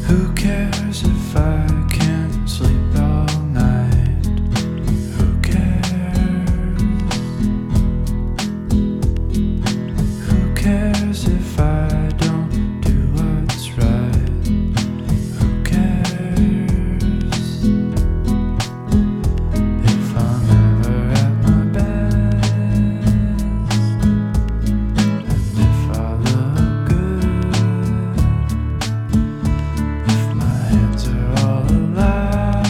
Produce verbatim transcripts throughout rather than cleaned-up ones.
Who cares if I can't sleep all night? Who cares? Who cares if I don't do what's right? Who cares if I'm ever at my best? And if I look good? If my hands are all alive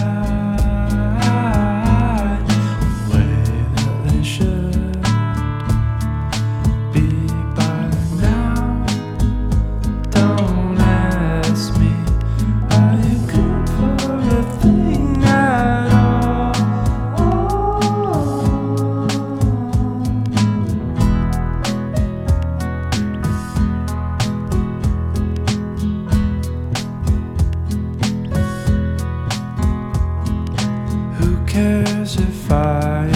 the way that they should be by now? Don't ask me, are you good for a thing at all? Who cares if I